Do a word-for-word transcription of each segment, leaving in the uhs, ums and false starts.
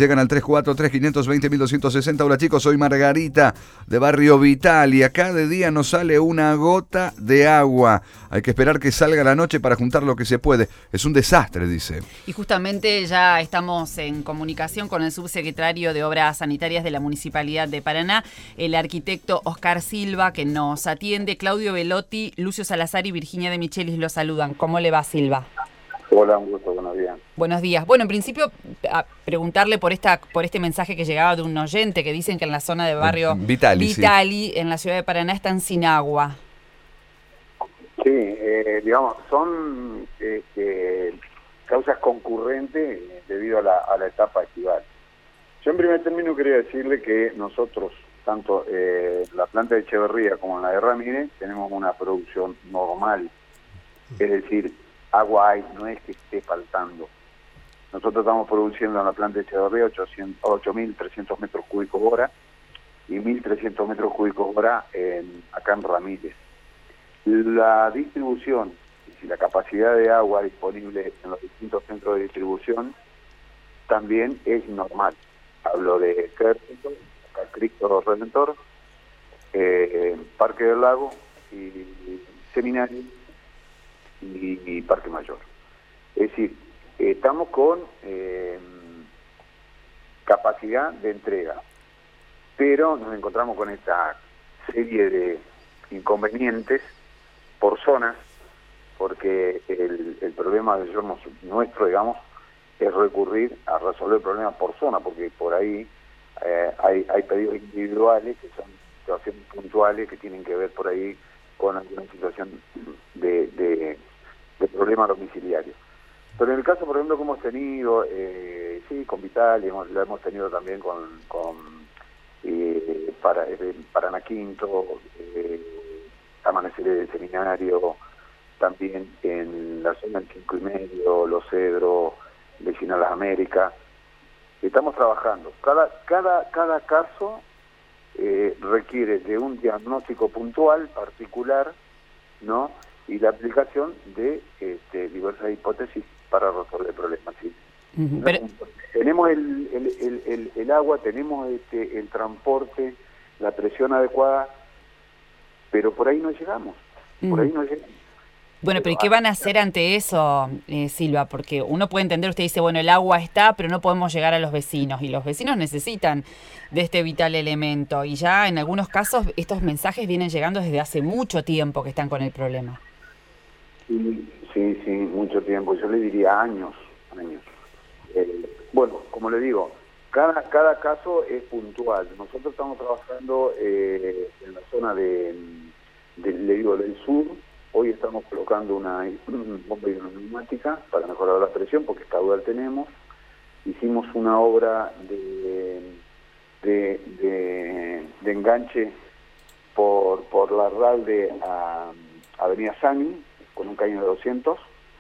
llegan al tres cuatro tres, cinco dos cero, uno dos seis cero. Hola chicos, soy Margarita de Barrio Vital y acá de día no sale una gota de agua. Hay que esperar que salga la noche para juntar lo que se puede. Es un desastre, dice. Y justamente ya estamos en comunicación con el subsecretario de Obras Sanitarias de la Municipalidad de Paraná, el arquitecto Oscar Silva, que nos atiende. Claudio Velotti, Lucio Salazar y Virginia de Michelis lo saludan. ¿Cómo le va, Silva? Hola, un gusto, buenos días. Buenos días. Bueno, en principio, a preguntarle por esta por este mensaje que llegaba de un oyente que dicen que en la zona de barrio Vitali, Vitali sí. En la ciudad de Paraná, están sin agua. Sí, eh, digamos, son eh, eh, causas concurrentes debido a la, a la etapa estival. Yo en primer término quería decirle que nosotros, tanto eh, la planta de Echeverría como en la de Ramírez, tenemos una producción normal, es decir, agua hay, no es que esté faltando. Nosotros estamos produciendo en la planta de Echeverría ocho mil trescientos metros cúbicos hora y mil trescientos metros cúbicos hora en, acá en Ramírez. La distribución y la capacidad de agua disponible en los distintos centros de distribución también es normal. Hablo de Ejército, Cristo Redentor, eh, Parque del Lago y Seminario y, y Parque Mayor. Es decir, eh, estamos con eh, capacidad de entrega, pero nos encontramos con esta serie de inconvenientes por zonas, porque el, el problema de nuestro, digamos, es recurrir a resolver problemas por zona, porque por ahí eh, hay, hay pedidos individuales que son situaciones puntuales que tienen que ver por ahí con alguna situación de, de, de problema domiciliario. Pero en el caso, por ejemplo, que hemos tenido, eh, sí, con Vital, hemos, lo hemos tenido también con, con eh, para, eh, Paraná Quinto, eh, Amanecer del Seminario, también en la zona del Cinco y Medio, Los Cedros, Vecina Las Américas. Estamos trabajando. Cada, cada, cada caso eh, requiere de un diagnóstico puntual, particular, ¿no? Y la aplicación de este, diversas hipótesis para resolver problemas. ¿Sí? Uh-huh. Pero... Tenemos el, el, el, el, el agua, tenemos este, el transporte, la presión adecuada, pero por ahí no llegamos. Por uh-huh. ahí no llegamos. Bueno, pero ¿y qué van a hacer ante eso, eh, Silva? Porque uno puede entender, usted dice, bueno, el agua está, pero no podemos llegar a los vecinos, y los vecinos necesitan de este vital elemento, y ya en algunos casos estos mensajes vienen llegando desde hace mucho tiempo que están con el problema. Sí, sí, sí, mucho tiempo, yo le diría años, años. Eh, bueno, como le digo, cada, cada caso es puntual. Nosotros estamos trabajando eh, en la zona de, de, le digo, del sur. Hoy estamos colocando una bomba hidroneumática para mejorar la presión, porque caudal tenemos. Hicimos una obra de, de, de, de enganche por, por la Ralde a Avenida Sani, con un caño de doscientos,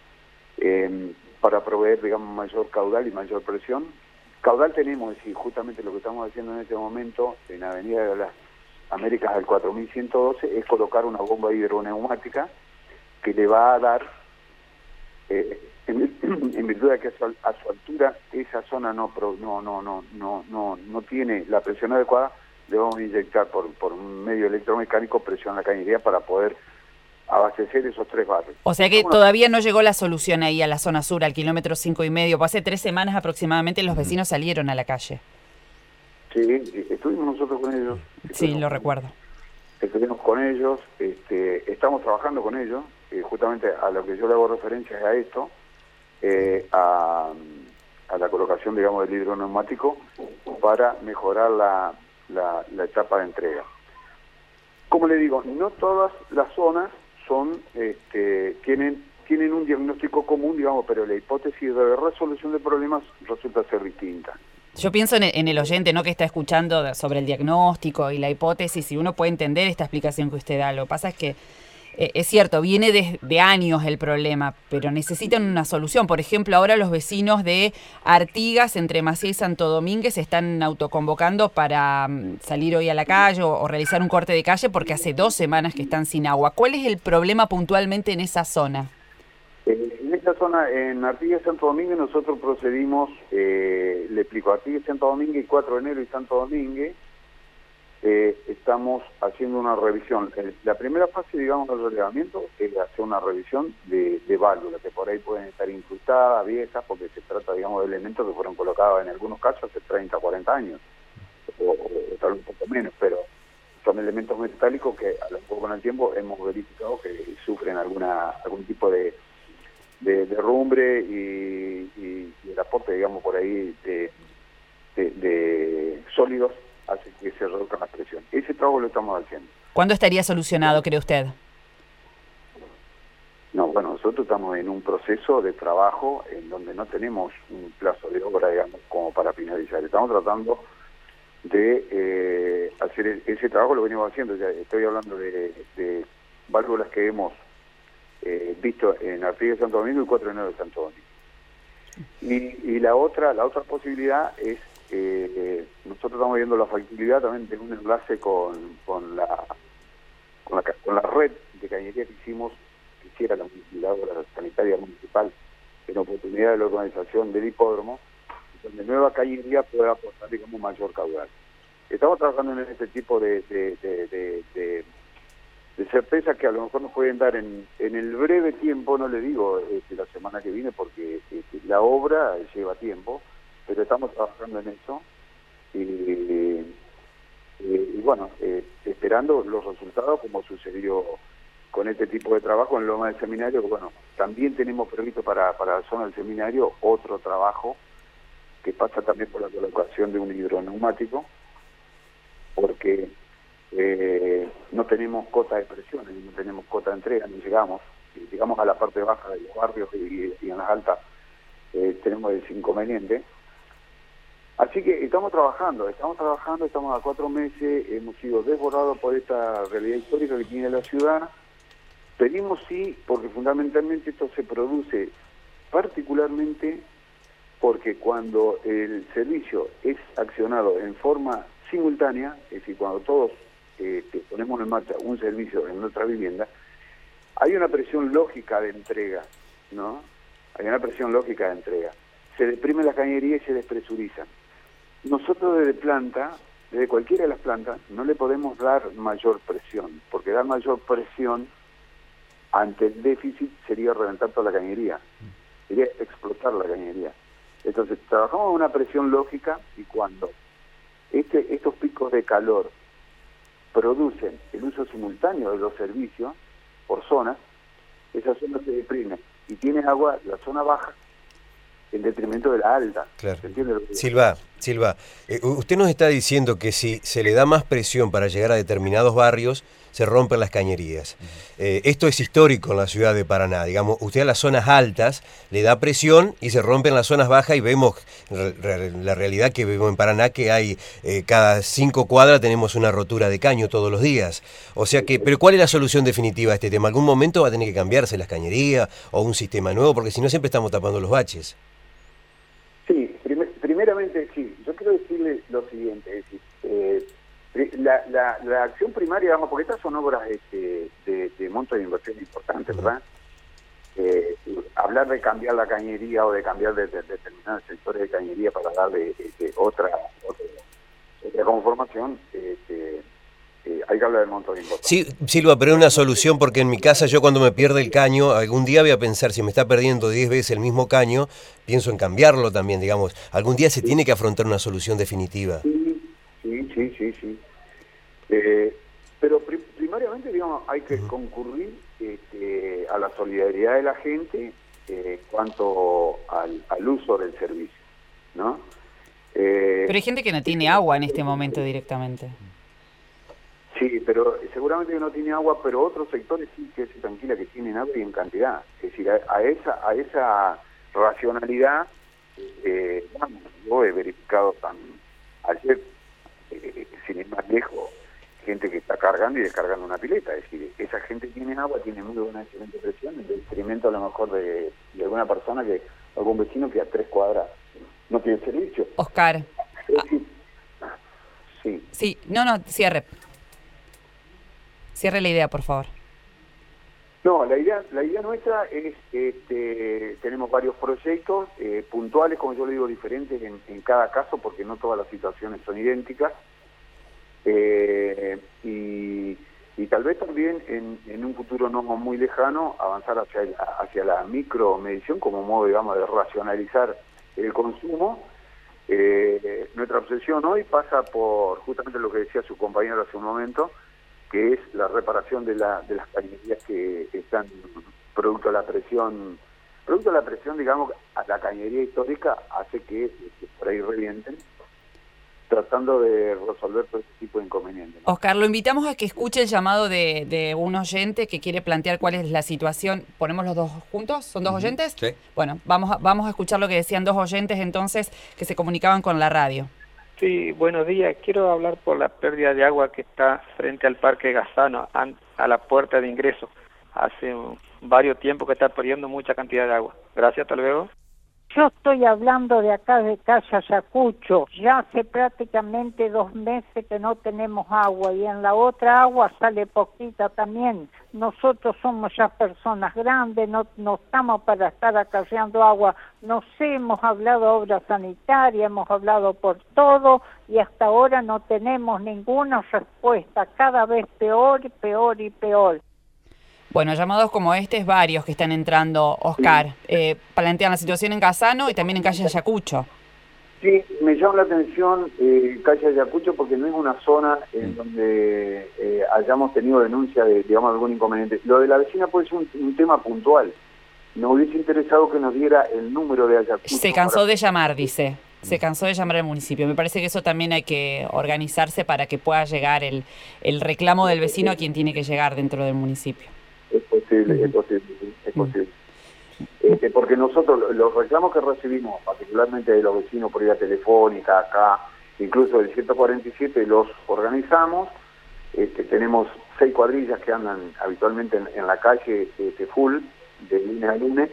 eh, para proveer, digamos, mayor caudal y mayor presión. Caudal tenemos, es decir, justamente lo que estamos haciendo en este momento en Avenida de las Américas al cuatro mil ciento doce es colocar una bomba hidroneumática que le va a dar, eh, en, en virtud de que a su, a su altura esa zona no, no, no, no, no, no, no tiene la presión adecuada, le vamos a inyectar por, por un medio electromecánico presión a la cañería para poder abastecer esos tres barrios. O sea que todavía no llegó la solución ahí a la zona sur, al kilómetro cinco y medio. Pues hace tres semanas aproximadamente los vecinos salieron a la calle. Sí, estuvimos nosotros con ellos. Sí, lo recuerdo. Estuvimos con ellos, este, estamos trabajando con ellos, eh, justamente a lo que yo le hago referencia es a esto, eh, a, a la colocación, digamos, del hidroneumático para mejorar la, la, la etapa de entrega. Como le digo, no todas las zonas son, este, tienen, tienen un diagnóstico común, digamos, pero la hipótesis de resolución de problemas resulta ser distinta. Yo pienso en el, en el oyente, ¿no?, que está escuchando sobre el diagnóstico y la hipótesis, y uno puede entender esta explicación que usted da. Lo que pasa es que eh, es cierto, viene de, de años el problema, pero necesitan una solución. Por ejemplo, ahora los vecinos de Artigas, entre Maciá y Santo Domingo, se están autoconvocando para um, salir hoy a la calle o, o realizar un corte de calle porque hace dos semanas que están sin agua. ¿Cuál es el problema puntualmente en esa zona? Eh, en esta zona, en Artigas y Santo Domingo, nosotros procedimos, eh, le explico, Artigas y Santo Domingo y cuatro de enero y Santo Domingo, eh, estamos haciendo una revisión. Eh, la primera fase, digamos, del relevamiento es hacer una revisión de, de válvulas, que por ahí pueden estar incrustadas, viejas, porque se trata, digamos, de elementos que fueron colocados en algunos casos hace treinta, cuarenta años, o, o tal vez un poco menos, pero son elementos metálicos que a lo mejor con el tiempo hemos verificado que sufren alguna algún tipo de de derrumbre y, y, y el aporte, digamos, por ahí de, de, de sólidos hace que se reduzca la presión. Ese trabajo lo estamos haciendo. ¿Cuándo estaría solucionado, cree usted? No, bueno, nosotros estamos en un proceso de trabajo en donde no tenemos un plazo de obra, digamos, como para finalizar. Estamos tratando de eh, hacer ese trabajo, lo venimos haciendo. Ya estoy hablando de, de válvulas que hemos Eh, visto en Artigas de Santo Domingo y cuatro de enero de Santo Domingo. Y, y la otra la otra posibilidad es, eh, eh, nosotros estamos viendo la factibilidad también de un enlace con, con, la, con, la, con la red de cañería que hicimos, que hiciera la municipalidad o la sanitaria municipal, en oportunidad de la organización del hipódromo, donde nueva cañería pueda aportar, digamos, mayor caudal. Estamos trabajando en este tipo de, de, de, de, de de certeza que a lo mejor nos pueden dar en, en el breve tiempo, no le digo este, la semana que viene, porque este, la obra lleva tiempo, pero estamos trabajando en eso, y, eh, y bueno, eh, esperando los resultados, como sucedió con este tipo de trabajo en Loma del Seminario. Bueno, también tenemos previsto para, para la zona del seminario otro trabajo que pasa también por la colocación de un hidroneumático, porque Eh, no tenemos cota de presión, no tenemos cota de entrega, no llegamos, si llegamos a la parte baja de los barrios y, y en las altas eh, tenemos ese inconveniente. Así que estamos trabajando, estamos trabajando, estamos a cuatro meses, hemos sido desbordados por esta realidad histórica que tiene la ciudad. Pedimos sí, porque fundamentalmente esto se produce particularmente porque cuando el servicio es accionado en forma simultánea, es decir, cuando todos Eh, que ponemos en marcha un servicio en nuestra vivienda, hay una presión lógica de entrega, ¿no? Hay una presión lógica de entrega. Se deprime la cañería y se despresurizan. Nosotros desde planta, desde cualquiera de las plantas, no le podemos dar mayor presión, porque dar mayor presión ante el déficit sería reventar toda la cañería, sería explotar la cañería. Entonces, trabajamos en una presión lógica y cuando este, estos picos de calor producen el uso simultáneo de los servicios por zonas, esa zona se deprime y tiene agua la zona baja en detrimento de la alta. Claro. ¿Se entiende lo que Silva, Silva, eh, usted nos está diciendo que si se le da más presión para llegar a determinados barrios, se rompen las cañerías. Eh, esto es histórico en la ciudad de Paraná. Digamos, usted a las zonas altas le da presión y se rompen las zonas bajas, y vemos re, re, la realidad que vemos en Paraná, que hay eh, cada cinco cuadras tenemos una rotura de caño todos los días. O sea que, pero ¿cuál es la solución definitiva a este tema? ¿Algún momento va a tener que cambiarse las cañerías o un sistema nuevo? Porque si no, siempre estamos tapando los baches. Sí, prim primeramente sí. Yo quiero decirle lo siguiente, es decir, eh, La, la, la acción primaria, vamos, porque estas son obras este, de, de monto de inversión importante, ¿verdad? Eh, hablar de cambiar la cañería o de cambiar de, de, de determinados sectores de cañería para darle este, otra, otra, otra conformación, este, eh, hay que hablar del monto de inversión. Sí, Silva, pero es una solución, porque en mi casa yo cuando me pierde el caño, algún día voy a pensar, si me está perdiendo diez veces el mismo caño, pienso en cambiarlo también, digamos. Algún día se sí. tiene que afrontar una solución definitiva. Sí. Sí, sí, sí, sí. Eh, pero pri primariamente, digamos, hay que concurrir este, a la solidaridad de la gente eh, en cuanto al, al uso del servicio, ¿no? Eh, pero hay gente que no tiene agua en este momento directamente. Sí, pero seguramente que no tiene agua, pero otros sectores sí que se tranquila que tienen agua y en cantidad. Es decir, a, a esa a esa racionalidad, eh, bueno, yo he verificado tan ayer, Eh, sin ir más lejos, gente que está cargando y descargando una pileta. Es decir, esa gente tiene agua, tiene muy buena, excelente presión, en detrimento a lo mejor de, de alguna persona, que algún vecino que a tres cuadras no tiene servicio. Oscar. Es decir, sí. Sí, no, no, cierre. Cierre la idea, por favor. No, la idea, la idea nuestra es, este, tenemos varios proyectos eh, puntuales, como yo le digo, diferentes en, en cada caso, porque no todas las situaciones son idénticas. Eh, y, y tal vez también en, en un futuro no muy lejano avanzar hacia, el, hacia la micromedición como modo, digamos, de racionalizar el consumo. Eh, nuestra obsesión hoy pasa por justamente lo que decía su compañero hace un momento, que es la reparación de, la, de las cañerías que están producto de la presión, producto de la presión, digamos, a la cañería histórica hace que, que por ahí revienten, tratando de resolver todo este tipo de inconvenientes. Oscar, lo invitamos a que escuche el llamado de, de un oyente que quiere plantear cuál es la situación. ¿Ponemos los dos juntos? ¿Son dos oyentes? Sí. Bueno, vamos a, vamos a escuchar lo que decían dos oyentes entonces que se comunicaban con la radio. Sí, buenos días. Quiero hablar por la pérdida de agua que está frente al Parque Gazano, a la puerta de ingreso. Hace varios tiempos que está perdiendo mucha cantidad de agua. Gracias, hasta luego. Yo estoy hablando de acá de Calle Ayacucho. Ya hace prácticamente dos meses que no tenemos agua y en la otra agua sale poquita también. Nosotros somos ya personas grandes, no, no estamos para estar acarreando agua. Nos hemos hablado de obra sanitaria, hemos hablado por todo y hasta ahora no tenemos ninguna respuesta. Cada vez peor, peor y peor. Bueno, llamados como este, varios que están entrando, Oscar. Eh, plantean la situación en Gazano y también en Calle Ayacucho. Sí, me llama la atención eh, Calle Ayacucho porque no es una zona en donde eh, hayamos tenido denuncia de, digamos, algún inconveniente. Lo de la vecina puede ser un, un tema puntual. Nos hubiese interesado que nos diera el número de Ayacucho. Se cansó para... de llamar, dice. Se cansó de llamar al municipio. Me parece que eso también hay que organizarse para que pueda llegar el, el reclamo del vecino a quien tiene que llegar dentro del municipio. Es posible, es posible, sí, es posible. Este, porque nosotros, los reclamos que recibimos, particularmente de los vecinos por vía telefónica, acá, incluso del ciento cuarenta y siete, los organizamos. Este, tenemos seis cuadrillas que andan habitualmente en, en la calle este, full, de lunes a lunes,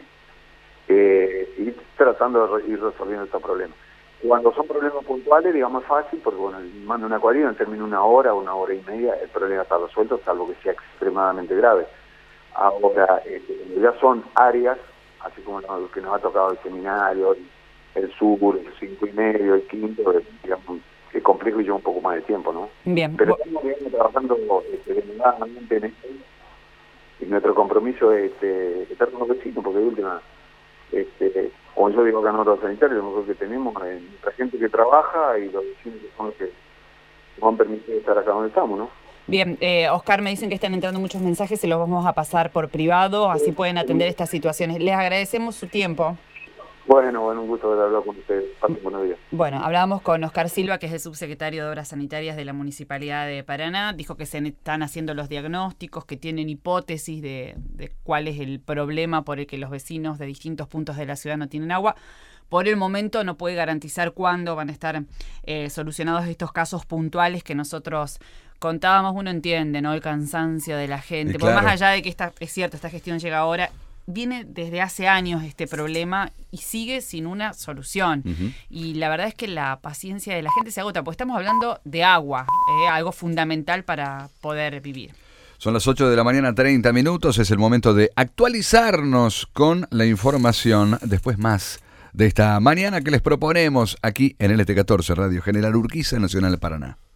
eh, y tratando de re ir resolviendo estos problemas. Cuando son problemas puntuales, digamos, es fácil, porque bueno, manda una cuadrilla, en término de una hora, una hora y media, el problema está resuelto, salvo que sea extremadamente grave. Ahora, este, ya son áreas, así como lo que nos ha tocado el seminario, el sur, el cinco y medio, el quinto, digamos, es complejo y lleva un poco más de tiempo, ¿no? Bien. Pero estamos digamos, trabajando este, denodadamente en esto, y nuestro compromiso es este, estar con los vecinos, porque de última, este, como yo digo acá en Obras Sanitarias, lo mejor que tenemos es nuestra gente que trabaja y los vecinos que son los que nos han permitido estar acá donde estamos, ¿no? Bien, eh, Oscar, me dicen que están entrando muchos mensajes, se los vamos a pasar por privado, así pueden atender estas situaciones. Les agradecemos su tiempo. Bueno, bueno, un gusto haber hablado con ustedes. Pasen buenos días. Bueno, hablábamos con Oscar Silva, que es el subsecretario de Obras Sanitarias de la Municipalidad de Paraná. Dijo que se están haciendo los diagnósticos, que tienen hipótesis de, de cuál es el problema por el que los vecinos de distintos puntos de la ciudad no tienen agua. Por el momento no puede garantizar cuándo van a estar eh, solucionados estos casos puntuales que nosotros contábamos. Uno entiende, ¿no? El cansancio de la gente. Claro. Por más allá de que esta, es cierto, esta gestión llega ahora, viene desde hace años este problema y sigue sin una solución. Uh-huh. Y la verdad es que la paciencia de la gente se agota, porque estamos hablando de agua, eh, algo fundamental para poder vivir. Son las ocho de la mañana, treinta minutos. Es el momento de actualizarnos con la información. Después más de esta mañana que les proponemos aquí en L T catorce, Radio General Urquiza, Nacional de Paraná.